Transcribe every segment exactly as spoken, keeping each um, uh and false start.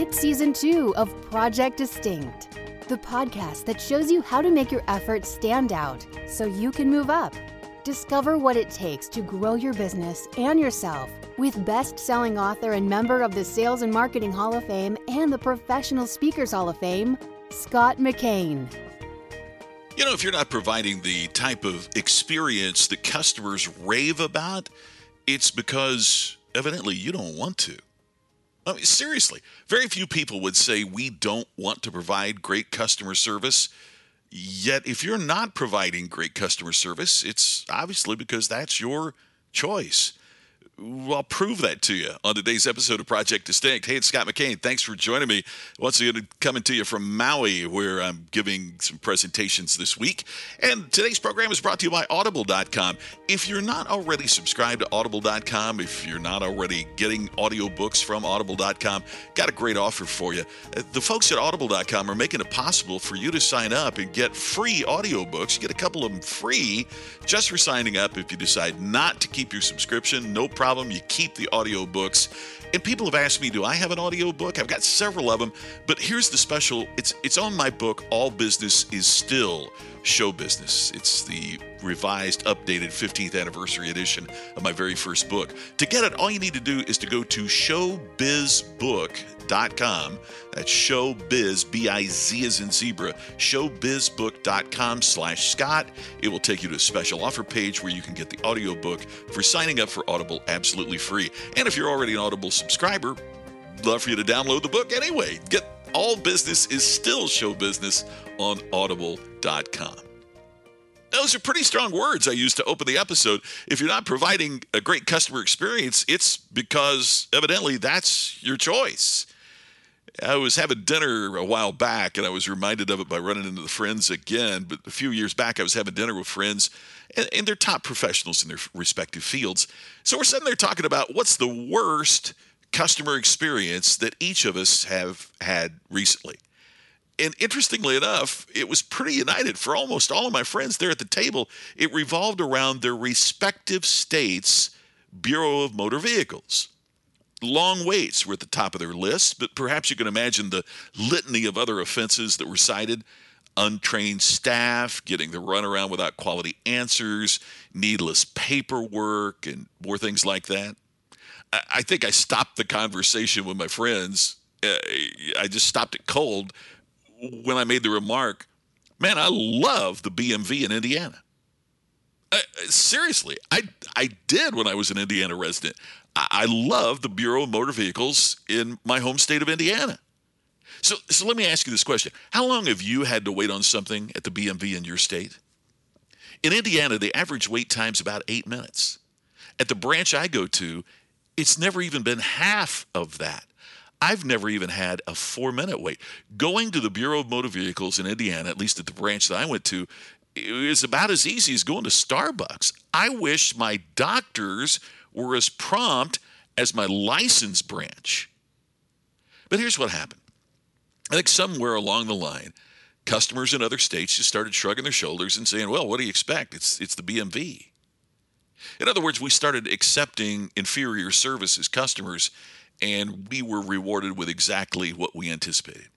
It's season two of Project Distinct, the podcast that shows you how to make your efforts stand out so you can move up. Discover what it takes to grow your business and yourself with best-selling author and member of the Sales and Marketing Hall of Fame and the Professional Speakers Hall of Fame, Scott McKain. You know, if you're not providing the type of experience that customers rave about, it's because evidently you don't want to. I mean, seriously, very few people would say we don't want to provide great customer service. Yet if you're not providing great customer service, it's obviously because that's your choice. Well, I'll prove that to you on today's episode of Project Distinct. Hey, it's Scott McKain. Thanks for joining me. Once again, coming to you from Maui, where I'm giving some presentations this week. And today's program is brought to you by Audible dot com. If you're not already subscribed to Audible dot com, if you're not already getting audiobooks from Audible dot com, got a great offer for you. The folks at Audible dot com are making it possible for you to sign up and get free audiobooks. You get a couple of them free just for signing up. If you decide not to keep your subscription, no problem. You keep the audiobooks. And people have asked me, do I have an audiobook? I've got several of them, but here's the special. It's it's on my book, All Business is Still Show Business. It's the revised, updated fifteenth anniversary edition of my very first book. To get it, all you need to do is to go to showbiz book dot com. That's showbiz, B I Z as in zebra, showbizbook dot com slash Scott. It will take you to a special offer page where you can get the audiobook for signing up for Audible absolutely free. And if you're already an Audible subscriber, love for you to download the book anyway. Get All Business is Still Show Business on audible dot com. Those are pretty strong words I used to open the episode. If you're not providing a great customer experience, it's because evidently that's your choice. I was having dinner a while back, and I was reminded of it by running into the friends again. But a few years back, I was having dinner with friends, and, and they're top professionals in their respective fields. So we're sitting there talking about what's the worst customer experience that each of us have had recently. And interestingly enough, it was pretty united for almost all of my friends there at the table. It revolved around their respective states' Bureau of Motor Vehicles. Long waits were at the top of their list, but perhaps you can imagine the litany of other offenses that were cited. Untrained staff, getting the runaround without quality answers, needless paperwork, and more things like that. I, I think I stopped the conversation with my friends. Uh, I just stopped it cold when I made the remark, man, I love the B M V in Indiana. Uh, seriously, I I did when I was an Indiana resident. I, I love the Bureau of Motor Vehicles in my home state of Indiana. So, so let me ask you this question. How long have you had to wait on something at the B M V in your state? In Indiana, the average wait time is about eight minutes. At the branch I go to, it's never even been half of that. I've never even had a four-minute wait. Going to the Bureau of Motor Vehicles in Indiana, at least at the branch that I went to, is about as easy as going to Starbucks. I wish my doctors were as prompt as my license branch. But here's what happened. I think somewhere along the line, customers in other states just started shrugging their shoulders and saying, well, what do you expect? It's, it's the B M V. In other words, we started accepting inferior service as customers, and we were rewarded with exactly what we anticipated.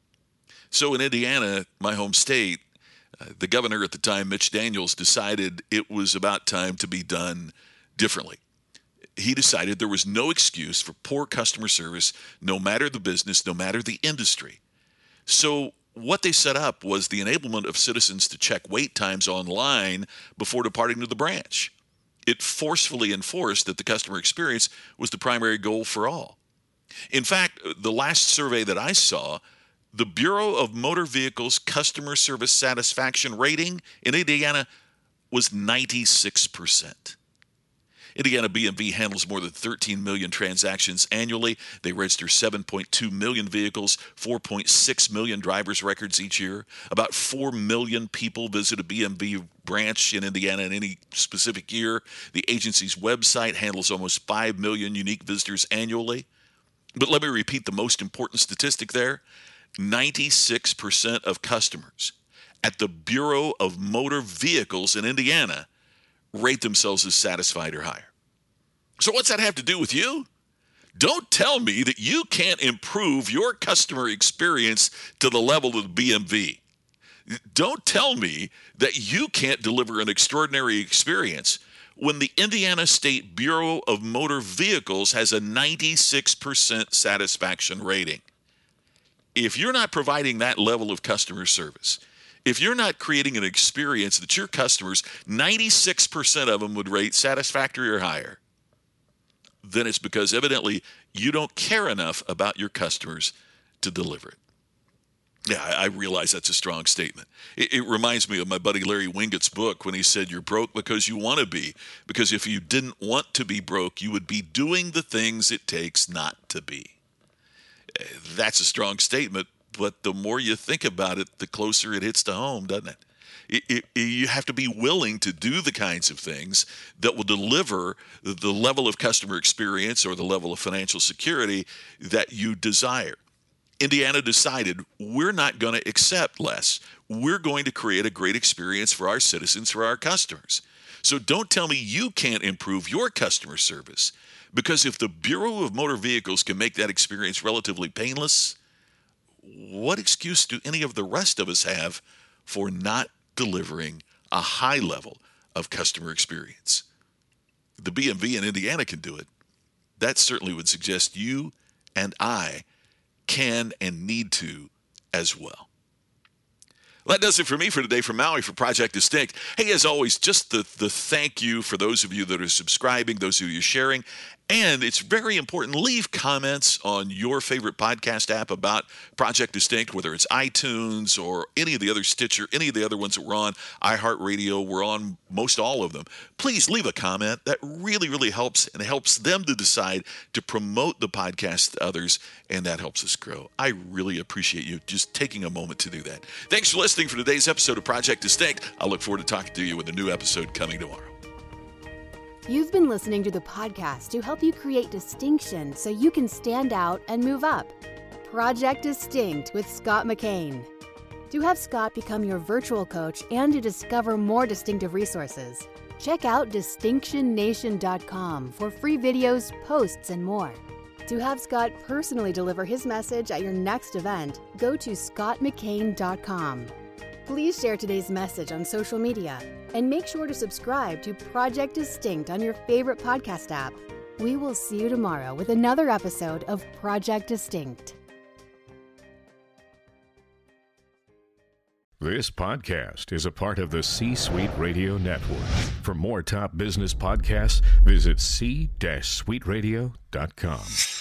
So in Indiana, my home state, uh, the governor at the time, Mitch Daniels, decided it was about time to be done differently. He decided there was no excuse for poor customer service, no matter the business, no matter the industry. So what they set up was the enablement of citizens to check wait times online before departing to the branch. It forcefully enforced that the customer experience was the primary goal for all. In fact, the last survey that I saw, the Bureau of Motor Vehicles customer service satisfaction rating in Indiana was ninety-six percent. Indiana B M V handles more than thirteen million transactions annually. They register seven point two million vehicles, four point six million driver's records each year. About four million people visit a B M V branch in Indiana in any specific year. The agency's website handles almost five million unique visitors annually. But let me repeat the most important statistic there. ninety-six percent of customers at the Bureau of Motor Vehicles in Indiana rate themselves as satisfied or higher. So what's that have to do with you? Don't tell me that you can't improve your customer experience to the level of the B M V. Don't tell me that you can't deliver an extraordinary experience when the Indiana State Bureau of Motor Vehicles has a ninety-six percent satisfaction rating. If you're not providing that level of customer service, if you're not creating an experience that your customers, ninety-six percent of them would rate satisfactory or higher, then it's because evidently you don't care enough about your customers to deliver it. Yeah, I realize that's a strong statement. It, it reminds me of my buddy Larry Wingett's book when he said, you're broke because you want to be. Because if you didn't want to be broke, you would be doing the things it takes not to be. That's a strong statement, but the more you think about it, the closer it hits to home, doesn't it? It, it, it? You have to be willing to do the kinds of things that will deliver the, the level of customer experience or the level of financial security that you desire. Indiana decided we're not going to accept less. We're going to create a great experience for our citizens, for our customers. So don't tell me you can't improve your customer service, because if the Bureau of Motor Vehicles can make that experience relatively painless, what excuse do any of the rest of us have for not delivering a high level of customer experience? The B M V in Indiana can do it. That certainly would suggest you and I can and need to as well. Well, that does it for me for today from Maui for Project Distinct. Hey, as always, just the, the thank you for those of you that are subscribing, those of you sharing. And it's very important, leave comments on your favorite podcast app about Project Distinct, whether it's iTunes or any of the other Stitcher, any of the other ones that we're on, iHeartRadio, we're on most all of them. Please leave a comment. That really, really helps, and helps them to decide to promote the podcast to others, and that helps us grow. I really appreciate you just taking a moment to do that. Thanks for listening for today's episode of Project Distinct. I look forward to talking to you with a new episode coming tomorrow. You've been listening to the podcast to help you create distinction so you can stand out and move up. Project Distinct with Scott McKain. To have Scott become your virtual coach and to discover more distinctive resources, check out distinction nation dot com for free videos, posts, and more. To have Scott personally deliver his message at your next event, go to scott mckain dot com. Please share today's message on social media and make sure to subscribe to Project Distinct on your favorite podcast app. We will see you tomorrow with another episode of Project Distinct. This podcast is a part of the C-Suite Radio Network. For more top business podcasts, visit c suite radio dot com.